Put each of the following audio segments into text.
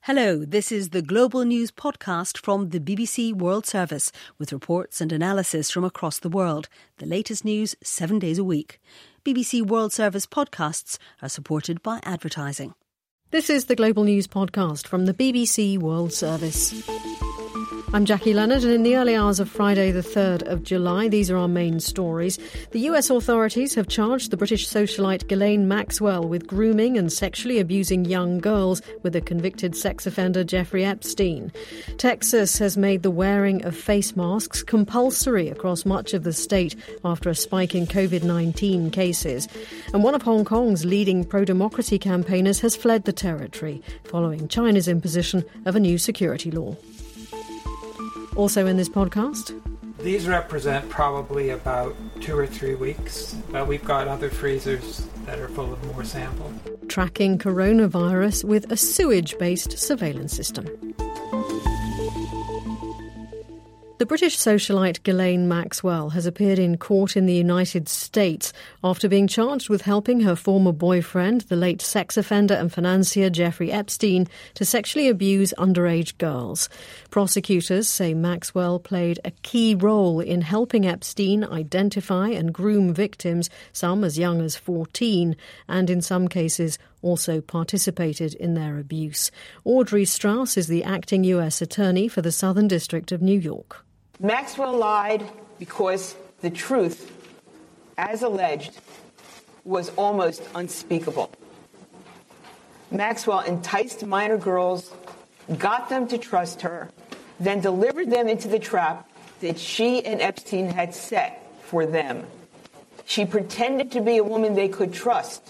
Hello, this is the Global News podcast from the BBC World Service with reports and analysis from across the world. The latest news 7 days a week. BBC World Service podcasts are supported by advertising. This is the Global News podcast from the BBC World Service. I'm Jackie Leonard, and in the early hours of Friday the 3rd of July, these are our main stories. The US authorities have charged the British socialite Ghislaine Maxwell with grooming and sexually abusing young girls with a convicted sex offender Jeffrey Epstein. Texas has made the wearing of face masks compulsory across much of the state after a spike in COVID-19 cases. And one of Hong Kong's leading pro-democracy campaigners has fled the territory following China's imposition of a new security law. Also in this podcast, these represent probably about 2 or 3 weeks, but we've got other freezers that are full of more sample. Tracking coronavirus with a sewage-based surveillance system. The British socialite Ghislaine Maxwell has appeared in court in the United States after being charged with helping her former boyfriend, the late sex offender and financier Jeffrey Epstein, to sexually abuse underage girls. Prosecutors say Maxwell played a key role in helping Epstein identify and groom victims, some as young as 14, and in some cases also participated in their abuse. Audrey Strauss is the acting US attorney for the Southern District of New York. Maxwell lied because the truth, as alleged, was almost unspeakable. Maxwell enticed minor girls, got them to trust her, then delivered them into the trap that she and Epstein had set for them. She pretended to be a woman they could trust.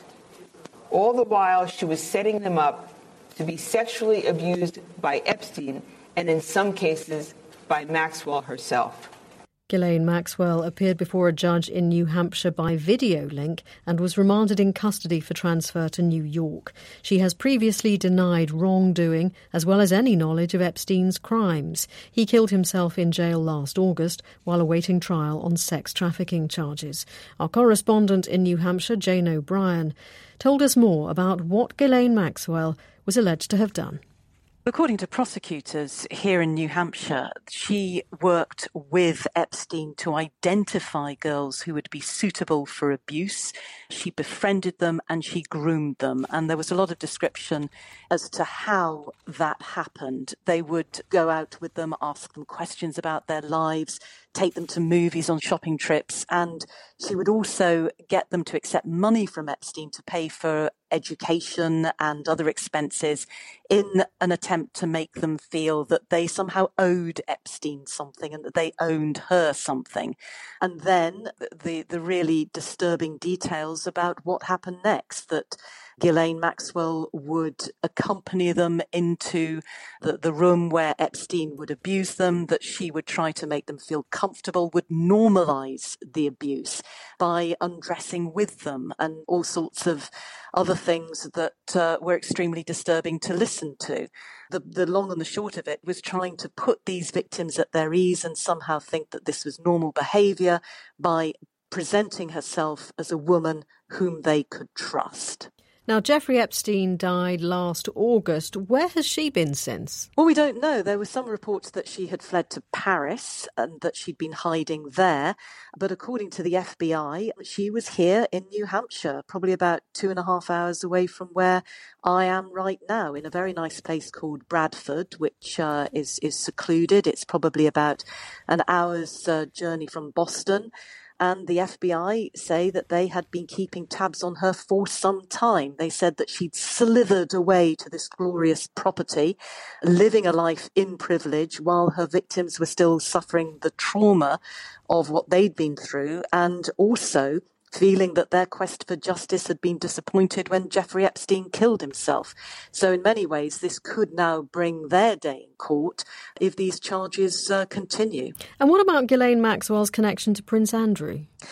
All the while, she was setting them up to be sexually abused by Epstein and, in some cases, by Maxwell herself. Ghislaine Maxwell appeared before a judge in New Hampshire by video link and was remanded in custody for transfer to New York. She has previously denied wrongdoing as well as any knowledge of Epstein's crimes. He killed himself in jail last August while awaiting trial on sex trafficking charges. Our correspondent in New Hampshire, Jane O'Brien, told us more about what Ghislaine Maxwell was alleged to have done. According to prosecutors here in New Hampshire, she worked with Epstein to identify girls who would be suitable for abuse. She befriended them and she groomed them. And there was a lot of description as to how that happened. They would go out with them, ask them questions about their lives, take them to movies on shopping trips, and she would also get them to accept money from Epstein to pay for education and other expenses in an attempt to make them feel that they somehow owed Epstein something and that they owned her something. And then the really disturbing details about what happened next, that Ghislaine Maxwell would accompany them into the room where Epstein would abuse them, that she would try to make them feel comfortable, would normalise the abuse by undressing with them and all sorts of other things that were extremely disturbing to listen to. The long and the short of it was trying to put these victims at their ease and somehow think that this was normal behaviour by presenting herself as a woman whom they could trust. Now, Jeffrey Epstein died last August. Where has she been since? Well, we don't know. There were some reports that she had fled to Paris and that she'd been hiding there. But according to the FBI, she was here in New Hampshire, probably about 2.5 hours away from where I am right now, in a very nice place called Bradford, which is secluded. It's probably about an hour's journey from Boston. And the FBI say that they had been keeping tabs on her for some time. They said that she'd slithered away to this glorious property, living a life in privilege while her victims were still suffering the trauma of what they'd been through, and also feeling that their quest for justice had been disappointed when Jeffrey Epstein killed himself. So in many ways, this could now bring their day in court if these charges continue. And what about Ghislaine Maxwell's connection to Prince Andrew?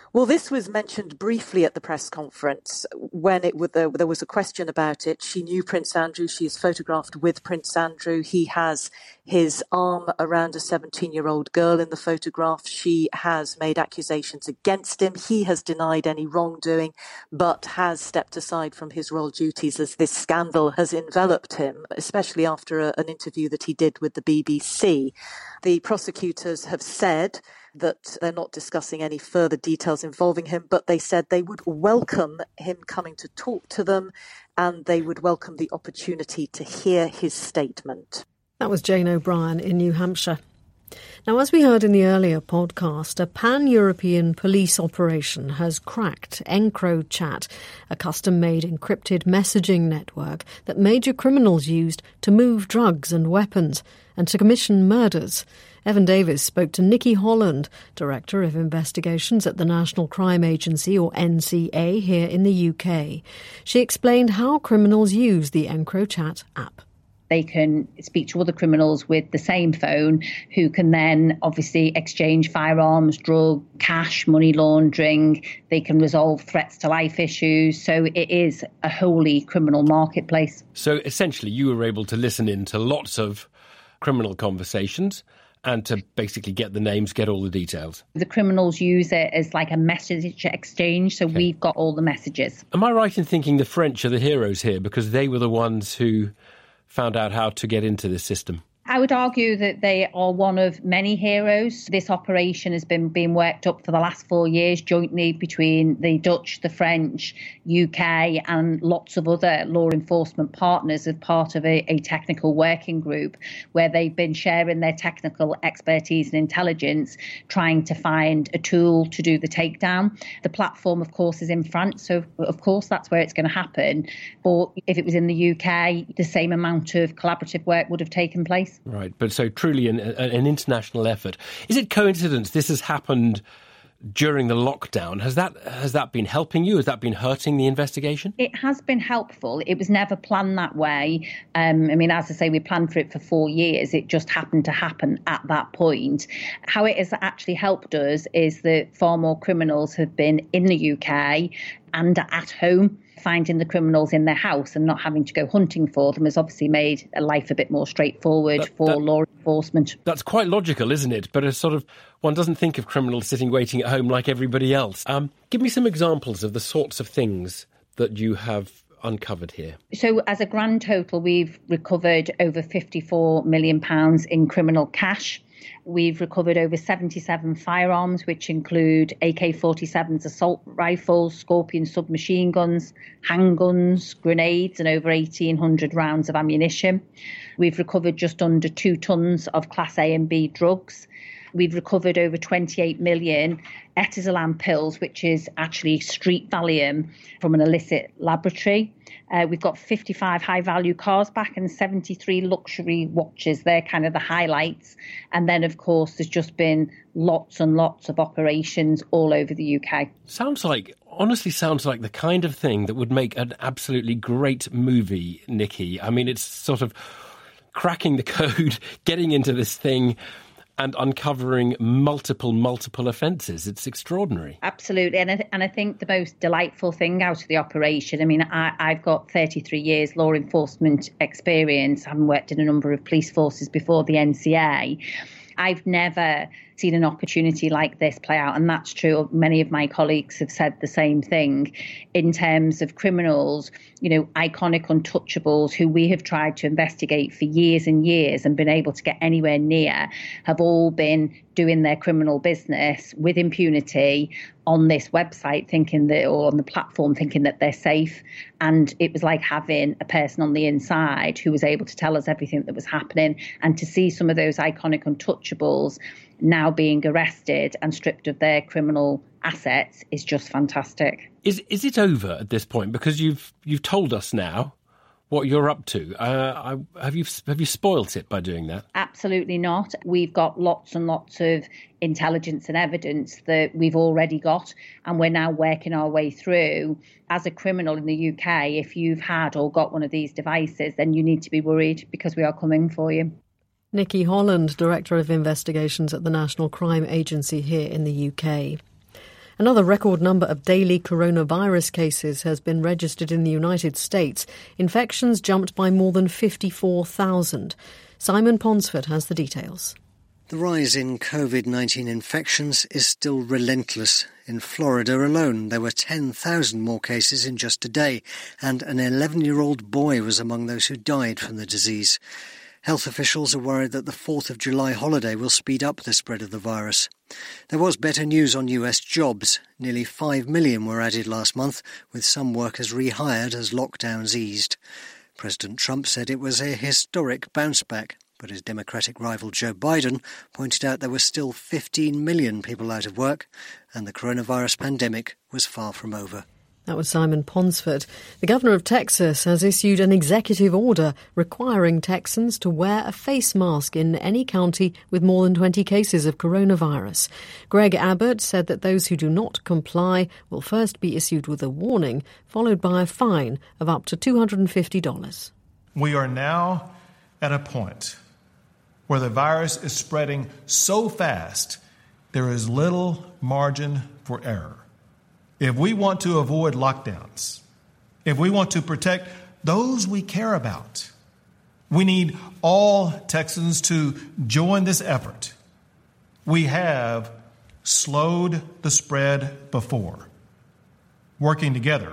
Well, this was mentioned briefly at the press conference when there was a question about it. She knew Prince Andrew. She is photographed with Prince Andrew. He has his arm around a 17-year-old girl in the photograph. She has made accusations against him. He has denied any wrongdoing, but has stepped aside from his royal duties as this scandal has enveloped him, especially after an interview that he did with the BBC. The prosecutors have said that they're not discussing any further details involving him, but they said they would welcome him coming to talk to them and they would welcome the opportunity to hear his statement. That was Jane O'Brien in New Hampshire. Now, as we heard in the earlier podcast, a pan-European police operation has cracked EncroChat, a custom-made encrypted messaging network that major criminals used to move drugs and weapons and to commission murders. Evan Davis spoke to Nikki Holland, Director of Investigations at the National Crime Agency, or NCA, here in the UK. She explained how criminals use the EncroChat app. They can speak to other criminals with the same phone who can then obviously exchange firearms, drug, cash, money laundering. They can resolve threats to life issues. So it is a wholly criminal marketplace. So essentially you were able to listen in to lots of criminal conversations and to basically get the names, get all the details. The criminals use it as like a message exchange, so we've got all the messages. Am I right in thinking the French are the heroes here because they were the ones who found out how to get into this system? I would argue that they are one of many heroes. This operation has been being worked up for the last 4 years jointly between the Dutch, the French, UK and lots of other law enforcement partners as part of a technical working group where they've been sharing their technical expertise and intelligence, trying to find a tool to do the takedown. The platform, of course, is in France, so of course that's where it's going to happen. But if it was in the UK, the same amount of collaborative work would have taken place. Right, but so truly an international effort. Is it coincidence this has happened during the lockdown? Has that been helping you? Has that been hurting the investigation? It has been helpful. It was never planned that way. As I say, we planned for it for 4 years. It just happened to happen at that point. How it has actually helped us is that far more criminals have been in the UK and at home. Finding the criminals in their house and not having to go hunting for them has obviously made life a bit more straightforward for law enforcement. That's quite logical, isn't it? But one doesn't think of criminals sitting waiting at home like everybody else. Give me some examples of the sorts of things that you have uncovered here. So as a grand total, we've recovered over £54 million in criminal cash. We've recovered over 77 firearms, which include AK-47s, assault rifles, Scorpion submachine guns, handguns, grenades, and over 1,800 rounds of ammunition. We've recovered just under 2 tons of Class A and B drugs. We've recovered over 28 million Etizolam pills, which is actually street Valium from an illicit laboratory. We've got 55 high-value cars back and 73 luxury watches. They're kind of the highlights. And then, of course, there's just been lots and lots of operations all over the UK. Honestly sounds like the kind of thing that would make an absolutely great movie, Nikki. I mean, it's sort of cracking the code, getting into this thing and uncovering multiple offences. It's extraordinary. Absolutely. And I think the most delightful thing out of the operation, I've got 33 years law enforcement experience, having worked in a number of police forces before the NCA. I've never seen an opportunity like this play out, and that's true. Many of my colleagues have said the same thing in terms of criminals, iconic untouchables who we have tried to investigate for years and years and been able to get anywhere near, have all been doing their criminal business with impunity on this website, or on the platform, thinking that they're safe. And it was like having a person on the inside who was able to tell us everything that was happening, and to see some of those iconic untouchables now being arrested and stripped of their criminal assets is just fantastic. Is it over at this point? Because you've told us now what you're up to. Have you spoilt it by doing that? Absolutely not. We've got lots and lots of intelligence and evidence that we've already got, and we're now working our way through. As a criminal in the UK, if you've had or got one of these devices, then you need to be worried, because we are coming for you. Nikki Holland, Director of Investigations at the National Crime Agency here in the UK. Another record number of daily coronavirus cases has been registered in the United States. Infections jumped by more than 54,000. Simon Ponsford has the details. The rise in COVID-19 infections is still relentless. In Florida alone, there were 10,000 more cases in just a day, and an 11-year-old boy was among those who died from the disease. Health officials are worried that the 4th of July holiday will speed up the spread of the virus. There was better news on US jobs. Nearly 5 million were added last month, with some workers rehired as lockdowns eased. President Trump said it was a historic bounce back, but his Democratic rival Joe Biden pointed out there were still 15 million people out of work, and the coronavirus pandemic was far from over. That was Simon Ponsford. The governor of Texas has issued an executive order requiring Texans to wear a face mask in any county with more than 20 cases of coronavirus. Greg Abbott said that those who do not comply will first be issued with a warning, followed by a fine of up to $250. We are now at a point where the virus is spreading so fast, there is little margin for error. If we want to avoid lockdowns, if we want to protect those we care about, we need all Texans to join this effort. We have slowed the spread before. Working together,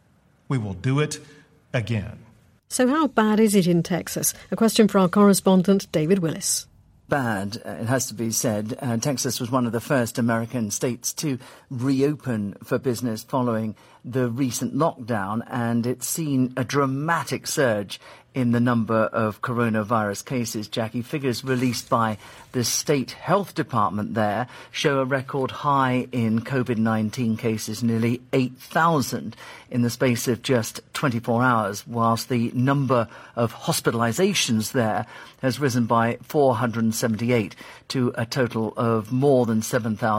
we will do it again. So how bad is it in Texas? A question for our correspondent, David Willis. Bad, it has to be said. Texas was one of the first American states to reopen for business following the recent lockdown, and it's seen a dramatic surge in the number of coronavirus cases. Jackie, figures released by the state health department there show a record high in COVID-19 cases, nearly 8,000 in the space of just 24 hours, whilst the number of hospitalizations there has risen by 478 to a total of more than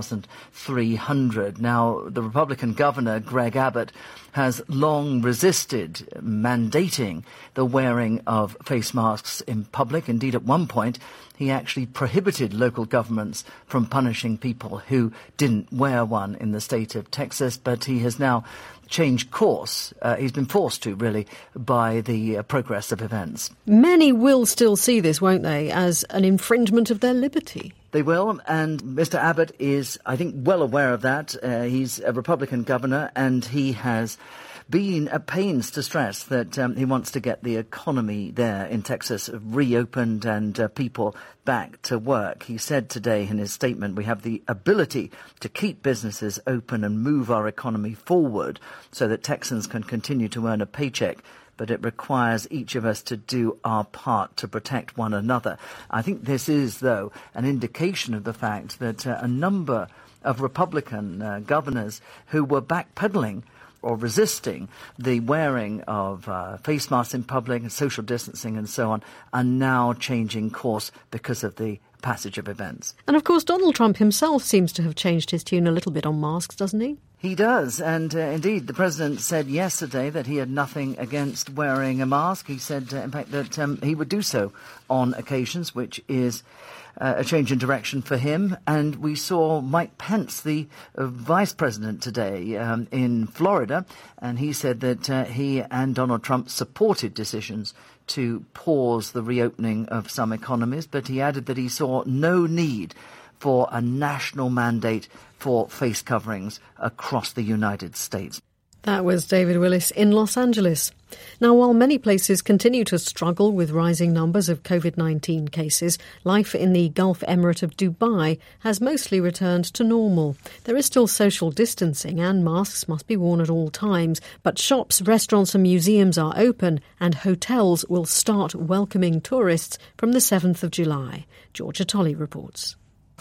7,300. Now, the Republican governor, Greg Abbott, has long resisted mandating the wearing of face masks in public. Indeed, at one point, he actually prohibited local governments from punishing people who didn't wear one in the state of Texas, but he has now changed course. He's been forced to, really, by the progress of events. Many will still see this, won't they, as an infringement of their liberty? They will, and Mr. Abbott is, I think, well aware of that. He's a Republican governor, and he has been at pains to stress that he wants to get the economy there in Texas reopened and people back to work. He said today in his statement, we have the ability to keep businesses open and move our economy forward so that Texans can continue to earn a paycheck, but it requires each of us to do our part to protect one another. I think this is, though, an indication of the fact that a number of Republican governors who were backpedaling or resisting the wearing of face masks in public and social distancing and so on are now changing course because of the passage of events. And of course, Donald Trump himself seems to have changed his tune a little bit on masks, doesn't he? He does, and indeed, the president said yesterday that he had nothing against wearing a mask. He said, in fact, that he would do so on occasions, which is a change in direction for him. And we saw Mike Pence, the vice president, today in Florida, and he said that he and Donald Trump supported decisions to pause the reopening of some economies, but he added that he saw no need for a national mandate for face coverings across the United States. That was David Willis in Los Angeles. Now, while many places continue to struggle with rising numbers of COVID-19 cases, life in the Gulf Emirate of Dubai has mostly returned to normal. There is still social distancing and masks must be worn at all times, but shops, restaurants and museums are open and hotels will start welcoming tourists from the 7th of July. Georgia Tolley reports.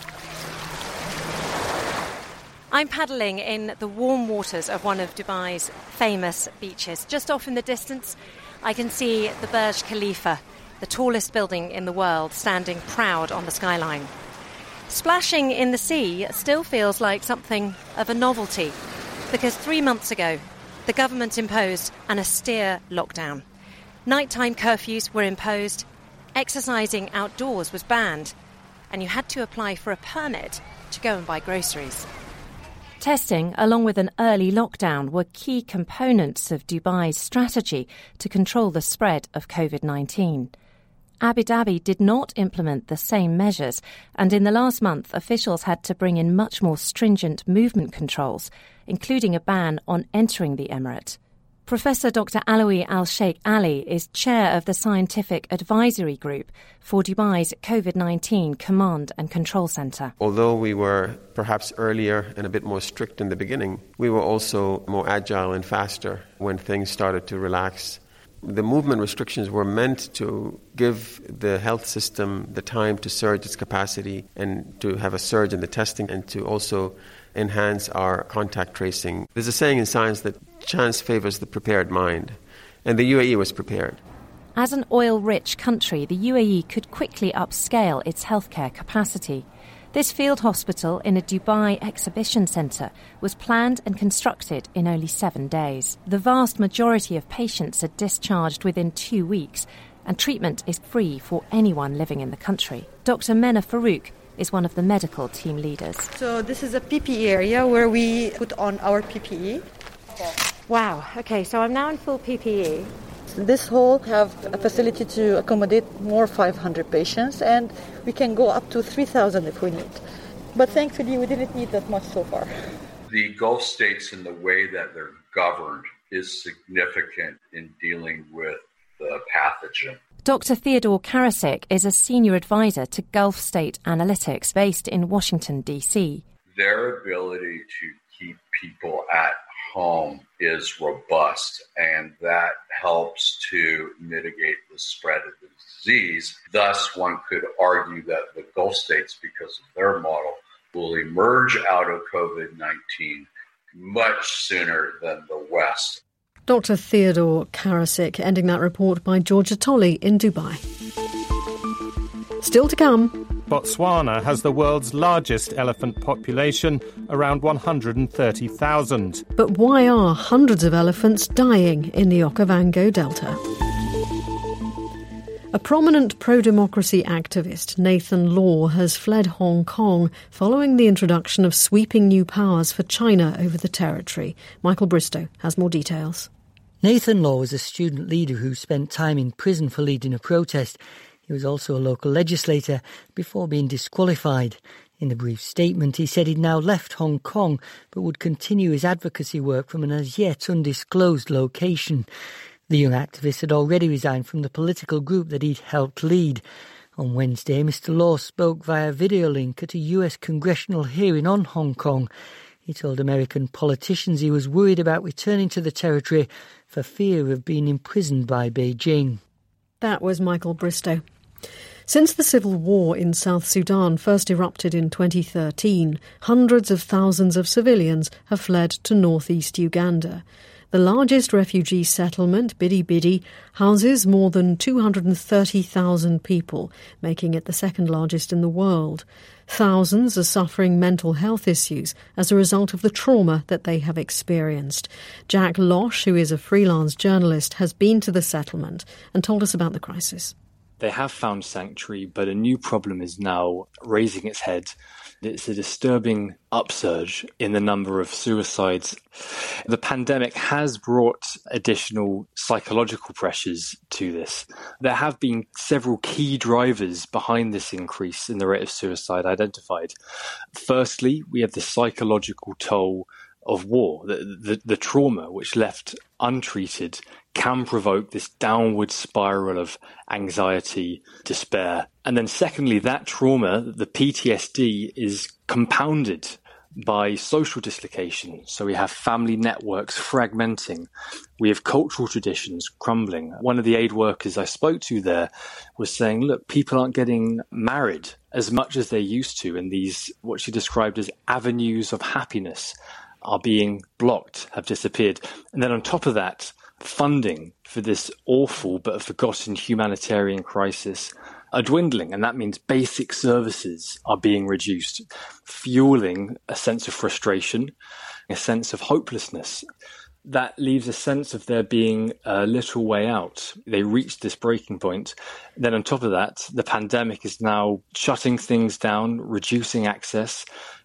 I'm paddling in the warm waters of one of Dubai's famous beaches. Just off in the distance, I can see the Burj Khalifa, the tallest building in the world, standing proud on the skyline. Splashing in the sea still feels like something of a novelty, because 3 months ago, the government imposed an austere lockdown. Nighttime curfews were imposed, exercising outdoors was banned, and you had to apply for a permit to go and buy groceries. Testing, along with an early lockdown, were key components of Dubai's strategy to control the spread of COVID-19. Abu Dhabi did not implement the same measures, and in the last month, officials had to bring in much more stringent movement controls, including a ban on entering the emirate. Professor Dr. Alawi Al-Sheikh Ali is chair of the Scientific Advisory Group for Dubai's COVID-19 Command and Control Centre. Although we were perhaps earlier and a bit more strict in the beginning, we were also more agile and faster when things started to relax. The movement restrictions were meant to give the health system the time to surge its capacity and to have a surge in the testing and to also enhance our contact tracing. There's a saying in science that chance favors the prepared mind, and the UAE was prepared. As an oil-rich country, the UAE could quickly upscale its healthcare capacity. This field hospital in a Dubai exhibition centre was planned and constructed in only 7 days. The vast majority of patients are discharged within 2 weeks, and treatment is free for anyone living in the country. Dr. Mena Farouk is one of the medical team leaders. So this is a PPE area where we put on our PPE. Wow, okay, so I'm now in full PPE. This hall have a facility to accommodate more 500 patients, and we can go up to 3,000 if we need. But thankfully, we didn't need that much so far. The Gulf states and the way that they're governed is significant in dealing with the pathogen. Dr. Theodore Karasik is a senior advisor to Gulf State Analytics based in Washington, D.C. Their ability to keep people at home is robust, and that helps to mitigate the spread of the disease. Thus, one could argue that the Gulf states, because of their model, will emerge out of COVID-19 much sooner than the West. Dr. Theodore Karasik, ending that report by Georgia Tolley in Dubai. Still to come. Botswana has the world's largest elephant population, around 130,000. But why are hundreds of elephants dying in the Okavango Delta? A prominent pro-democracy activist, Nathan Law, has fled Hong Kong following the introduction of sweeping new powers for China over the territory. Michael Bristow has more details. Nathan Law was a student leader who spent time in prison for leading a protest. He was also a local legislator before being disqualified. In a brief statement, he said he'd now left Hong Kong but would continue his advocacy work from an as yet undisclosed location. The young activist had already resigned from the political group that he'd helped lead. On Wednesday, Mr. Law spoke via video link at a US congressional hearing on Hong Kong. He told American politicians he was worried about returning to the territory for fear of being imprisoned by Beijing. That was Michael Bristow. Since the civil war in South Sudan first erupted in 2013, hundreds of thousands of civilians have fled to northeast Uganda. The largest refugee settlement, Bidi Bidi, houses more than 230,000 people, making it the second largest in the world. Thousands are suffering mental health issues as a result of the trauma that they have experienced. Jack Losh, who is a freelance journalist, has been to the settlement and told us about the crisis. They have found sanctuary, but a new problem is now raising its head. It's a disturbing upsurge in the number of suicides. The pandemic has brought additional psychological pressures to this. There have been several key drivers behind this increase in the rate of suicide identified. Firstly, we have the psychological toll of war. The trauma, which left untreated, can provoke this downward spiral of anxiety, despair. And then secondly, that trauma, the PTSD, is compounded by social dislocation. So we have family networks fragmenting. We have cultural traditions crumbling. One of the aid workers I spoke to there was saying, look, people aren't getting married as much as they used to, and these, what she described as avenues of happiness, are being blocked, have disappeared. And then on top of that, funding for this awful but forgotten humanitarian crisis are dwindling, and that means basic services are being reduced, fueling a sense of frustration, a sense of hopelessness. That leaves a sense of there being a little way out. They reached this breaking point. Then on top of that, the pandemic is now shutting things down, reducing access,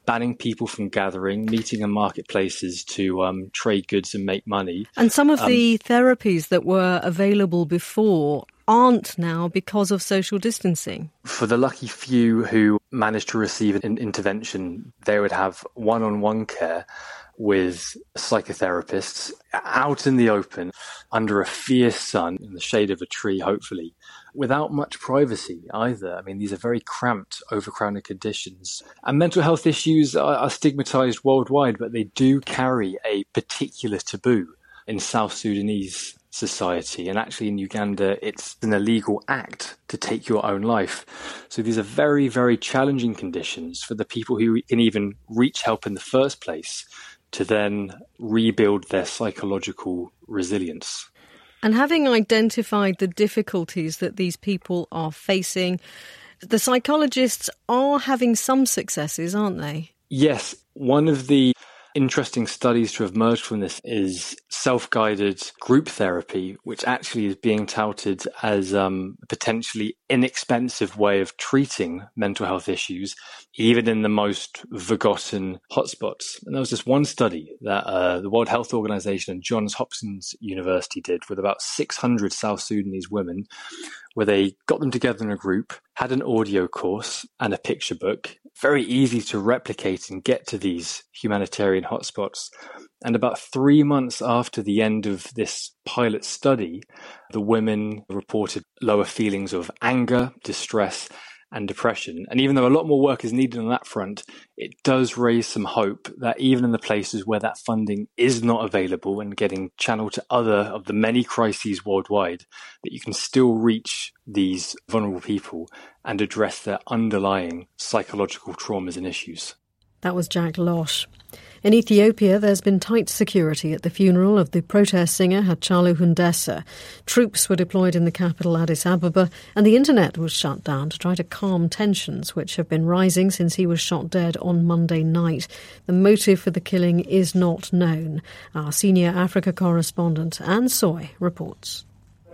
banning people from gathering, meeting in marketplaces to trade goods and make money. And some of the therapies that were available before aren't now because of social distancing. For the lucky few who managed to receive an intervention, they would have one-on-one care with psychotherapists out in the open, under a fierce sun, in the shade of a tree, hopefully, without much privacy either. I mean, these are very cramped, overcrowded conditions. And mental health issues are stigmatized worldwide, but they do carry a particular taboo in South Sudanese society. And actually in Uganda, it's an illegal act to take your own life. So these are very, very challenging conditions for the people who can even reach help in the first place to then rebuild their psychological resilience. And having identified the difficulties that these people are facing, the psychologists are having some successes, aren't they? Yes. One of the interesting studies to have emerged from this is self-guided group therapy, which actually is being touted as a potentially inexpensive way of treating mental health issues, even in the most forgotten hotspots. And there was this one study that the World Health Organization and Johns Hopkins University did with about 600 South Sudanese women, where they got them together in a group, had an audio course and a picture book, very easy to replicate and get to these humanitarian hotspots. And about 3 months after the end of this pilot study, the women reported lower feelings of anger, distress, and depression. And even though a lot more work is needed on that front, it does raise some hope that even in the places where that funding is not available and getting channeled to other of the many crises worldwide, that you can still reach these vulnerable people and address their underlying psychological traumas and issues. That was Jack Losh. In Ethiopia, there's been tight security at the funeral of the protest singer Hachalu Hundessa. Troops were deployed in the capital Addis Ababa, and the internet was shut down to try to calm tensions, which have been rising since he was shot dead on Monday night. The motive for the killing is not known. Our senior Africa correspondent, Anne Soy, reports.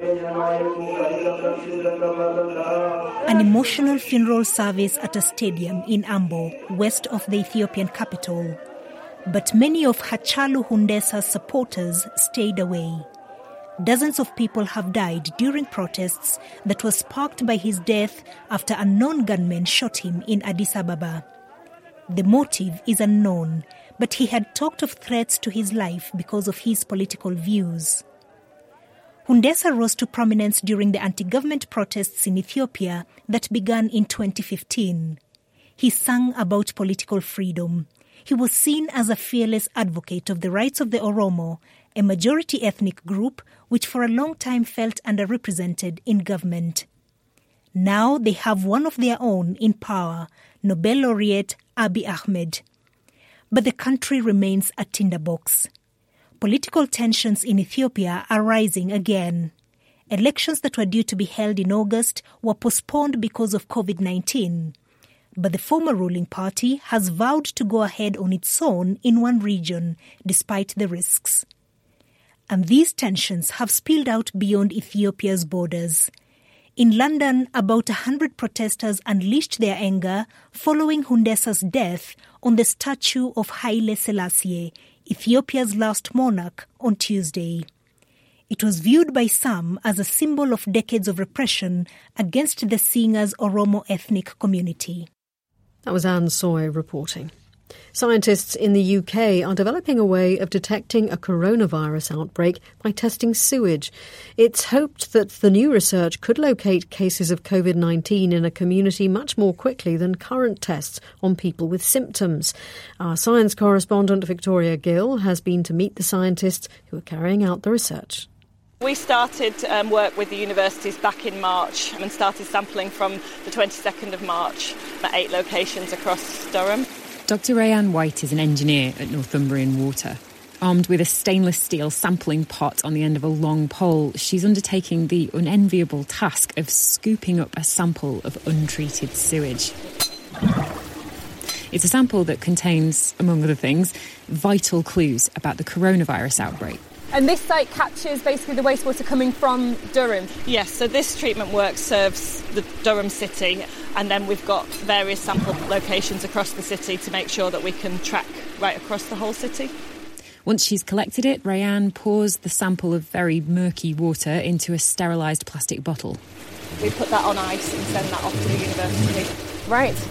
An emotional funeral service at a stadium in Ambo, west of the Ethiopian capital. But many of Hachalu Hundessa's supporters stayed away. Dozens of people have died during protests that were sparked by his death after a unknown gunman shot him in Addis Ababa. The motive is unknown, but he had talked of threats to his life because of his political views. Hundessa rose to prominence during the anti-government protests in Ethiopia that began in 2015. He sang about political freedom. He was seen as a fearless advocate of the rights of the Oromo, a majority ethnic group which for a long time felt underrepresented in government. Now they have one of their own in power, Nobel laureate Abiy Ahmed. But the country remains a tinderbox. Political tensions in Ethiopia are rising again. Elections that were due to be held in August were postponed because of COVID-19. But the former ruling party has vowed to go ahead on its own in one region, despite the risks. And these tensions have spilled out beyond Ethiopia's borders. In London, about 100 protesters unleashed their anger following Hundessa's death on the statue of Haile Selassie, Ethiopia's last monarch, on Tuesday. It was viewed by some as a symbol of decades of repression against the singer's Oromo ethnic community. That was Anne Soy reporting. Scientists in the UK are developing a way of detecting a coronavirus outbreak by testing sewage. It's hoped that the new research could locate cases of COVID-19 in a community much more quickly than current tests on people with symptoms. Our science correspondent Victoria Gill has been to meet the scientists who are carrying out the research. We started work with the universities back in March and started sampling from the 22nd of March at 8 locations across Durham. Dr Rayanne White is an engineer at Northumbrian Water. Armed with a stainless steel sampling pot on the end of a long pole, she's undertaking the unenviable task of scooping up a sample of untreated sewage. It's a sample that contains, among other things, vital clues about the coronavirus outbreak. And this site captures basically the wastewater coming from Durham? Yes, so this treatment work serves the Durham city, and then we've got various sample locations across the city to make sure that we can track right across the whole city. Once she's collected it, Rayanne pours the sample of very murky water into a sterilised plastic bottle. We put that on ice and send that off to the university. Right.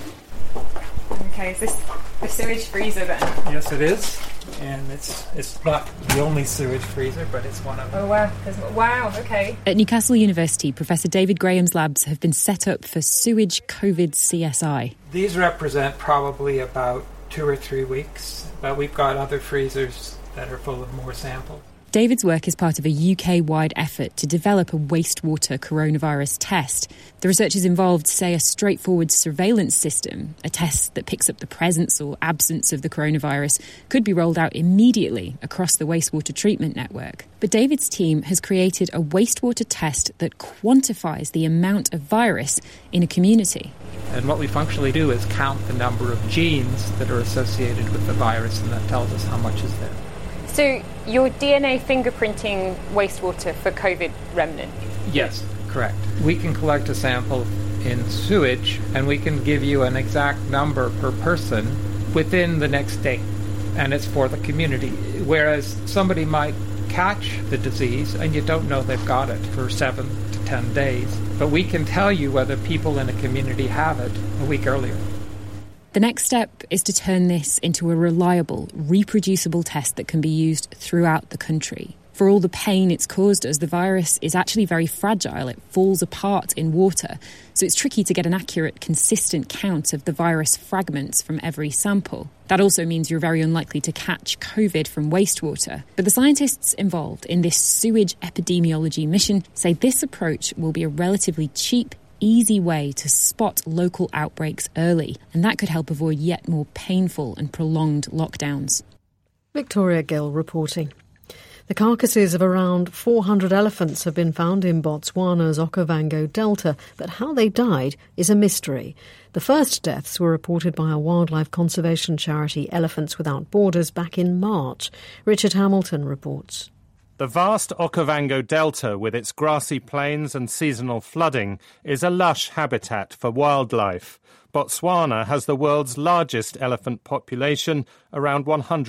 Okay, is this the sewage freezer then? Yes, it is. And it's not the only sewage freezer, but it's one of them. Oh, wow. Wow, okay. At Newcastle University, Professor David Graham's labs have been set up for sewage COVID CSI. These represent probably about 2 or 3 weeks, but we've got other freezers that are full of more samples. David's work is part of a UK-wide effort to develop a wastewater coronavirus test. The researchers involved say a straightforward surveillance system, a test that picks up the presence or absence of the coronavirus, could be rolled out immediately across the wastewater treatment network. But David's team has created a wastewater test that quantifies the amount of virus in a community. And what we functionally do is count the number of genes that are associated with the virus, and that tells us how much is there. So you're DNA fingerprinting wastewater for COVID remnant? Yes, correct. We can collect a sample in sewage and we can give you an exact number per person within the next day, and it's for the community. Whereas somebody might catch the disease and you don't know they've got it for 7 to 10 days, but we can tell you whether people in a community have it a week earlier. The next step is to turn this into a reliable, reproducible test that can be used throughout the country. For all the pain it's caused us, the virus is actually very fragile. It falls apart in water, so it's tricky to get an accurate, consistent count of the virus fragments from every sample. That also means you're very unlikely to catch COVID from wastewater. But the scientists involved in this sewage epidemiology mission say this approach will be a relatively cheap, easy way to spot local outbreaks early, and that could help avoid yet more painful and prolonged lockdowns. Victoria Gill reporting. The carcasses of around 400 elephants have been found in Botswana's Okavango Delta, but how they died is a mystery. The first deaths were reported by a wildlife conservation charity, Elephants Without Borders, back in March. Richard Hamilton reports. The vast Okavango Delta, with its grassy plains and seasonal flooding, is a lush habitat for wildlife. Botswana has the world's largest elephant population, around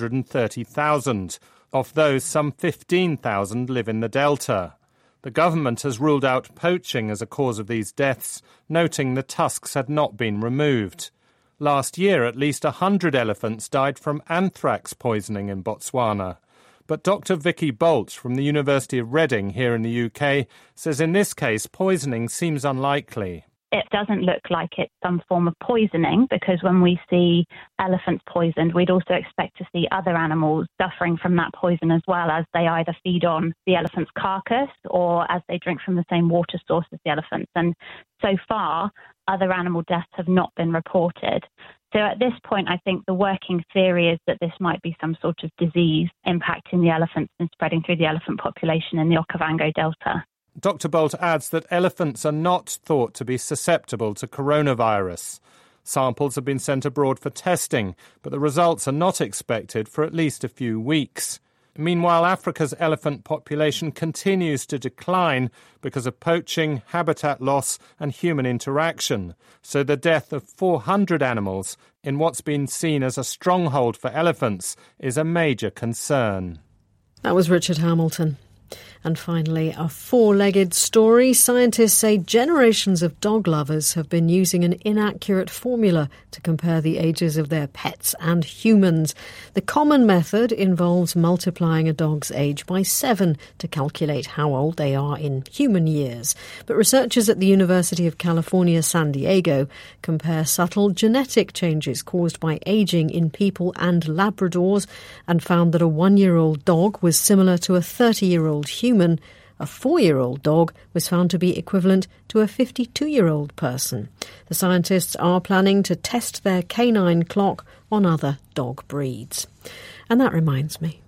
130,000. Of those, some 15,000 live in the Delta. The government has ruled out poaching as a cause of these deaths, noting the tusks had not been removed. Last year, at least 100 elephants died from anthrax poisoning in Botswana. But Dr. Vicky Bolt from the University of Reading here in the UK says in this case poisoning seems unlikely. It doesn't look like it's some form of poisoning, because when we see elephants poisoned, we'd also expect to see other animals suffering from that poison as well, as they either feed on the elephant's carcass or as they drink from the same water source as the elephants. And so far, other animal deaths have not been reported. So at this point, I think the working theory is that this might be some sort of disease impacting the elephants and spreading through the elephant population in the Okavango Delta. Dr. Bolt adds that elephants are not thought to be susceptible to coronavirus. Samples have been sent abroad for testing, but the results are not expected for at least a few weeks. Meanwhile, Africa's elephant population continues to decline because of poaching, habitat loss and human interaction. So the death of 400 animals in what's been seen as a stronghold for elephants is a major concern. That was Richard Hamilton. And finally, a four-legged story. Scientists say generations of dog lovers have been using an inaccurate formula to compare the ages of their pets and humans. The common method involves multiplying a dog's age by 7 to calculate how old they are in human years. But researchers at the University of California, San Diego, compare subtle genetic changes caused by aging in people and Labradors and found that a 1-year-old dog was similar to a 30-year-old human. A 4-year-old dog was found to be equivalent to a 52-year-old person. The scientists are planning to test their canine clock on other dog breeds. And that reminds me.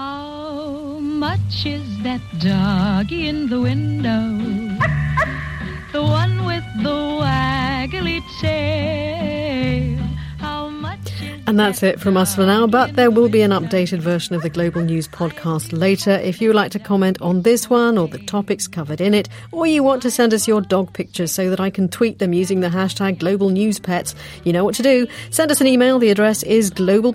How much is that dog in the window? The one with the waggly tail. How much is And that's it from us for now, but there will be an updated version of the Global News podcast later. If you would like to comment on this one or the topics covered in it, or you want to send us your dog pictures so that I can tweet them using the hashtag #GlobalNewsPets, you know what to do. Send us an email. The address is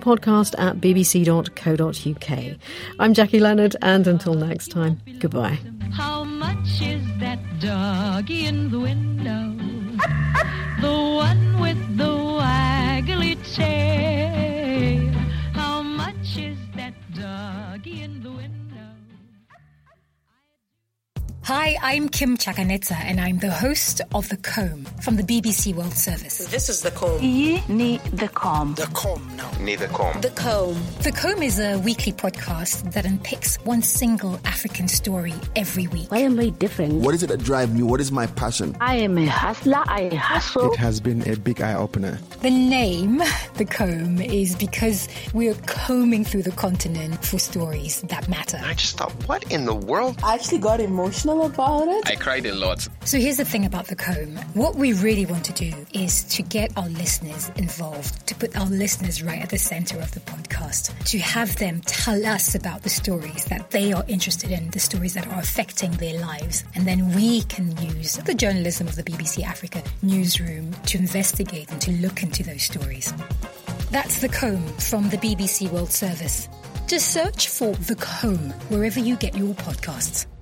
globalpodcast@bbc.co.uk. I'm Jackie Leonard, and until next time, goodbye. How much is that doggy in the window? The one with the waggly tail. How much is that doggy in the window? Hi, I'm Kim Chakanetsa, and I'm the host of The Comb from the BBC World Service. This is The Comb. The Comb. The Comb now. The Comb. The Comb. The Comb is a weekly podcast that unpicks one single African story every week. Why am I different? What is it that drives me? What is my passion? I am a hustler. I hustle. It has been a big eye-opener. The name, The Comb, is because we're combing through the continent for stories that matter. I just thought, what in the world? I actually got emotional about it. I cried a lot. So here's the thing about The Comb. What we really want to do is to get our listeners involved, to put our listeners right at the center of the podcast, to have them tell us about the stories that they are interested in, the stories that are affecting their lives. And then we can use the journalism of the BBC Africa newsroom to investigate and to look into those stories. That's The Comb from the BBC World Service. Just search for The Comb wherever you get your podcasts.